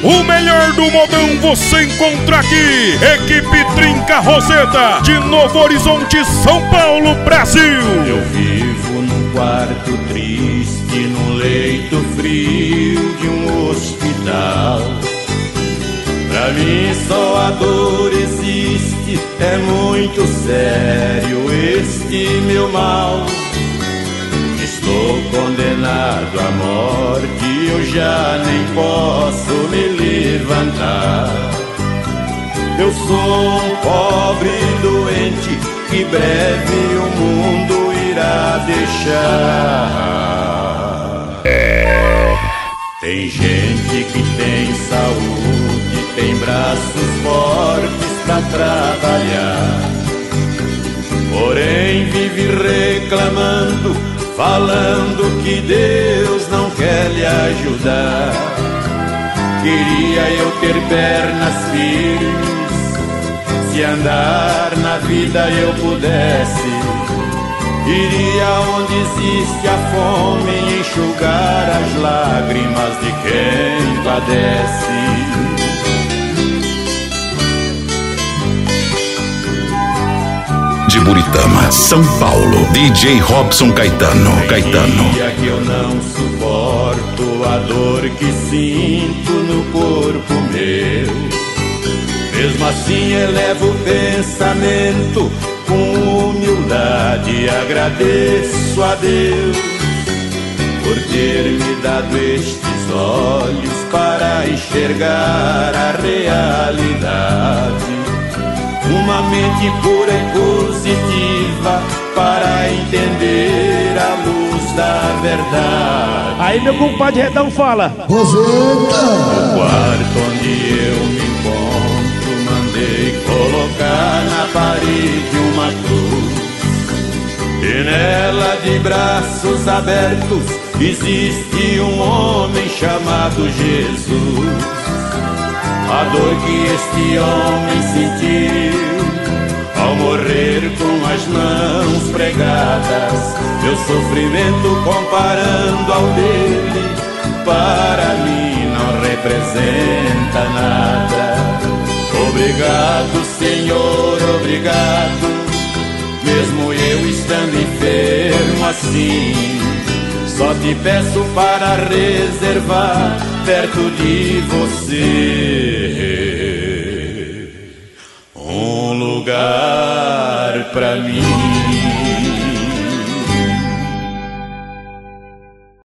O melhor do modão você encontra aqui. Equipe Trinca Roseta, de Novo Horizonte, São Paulo, Brasil. Eu vivo num quarto triste, num leito frio de um hospital. Pra mim só a dor existe, é muito sério este meu mal. Estou condenado à morte, eu já nem posso me levantar. Eu sou um pobre doente que breve o mundo irá deixar. Tem gente que tem saúde, tem braços fortes pra trabalhar, porém vive reclamando, falando que Deus não quer lhe ajudar. Queria eu ter pernas firmes, se andar na vida eu pudesse. Iria onde existe a fome e enxugar as lágrimas de quem padece. De Buritama, São Paulo, DJ Robson Caetano. Dia que eu não suporto a dor que sinto no corpo meu. Mesmo assim elevo o pensamento, com humildade agradeço a Deus por ter me dado estes olhos para enxergar a realidade. Uma mente pura e positiva para entender a luz da verdade. Aí meu compadre Redão fala: Roseta! O quarto onde eu me encontro, mandei colocar na parede uma cruz, e nela de braços abertos existe um homem chamado Jesus. A dor que este homem sentiu ao morrer com as mãos pregadas, meu sofrimento comparando ao dele, para mim não representa nada. Obrigado, Senhor, obrigado, mesmo eu estando enfermo assim, só te peço para reservar perto de você um lugar pra mim.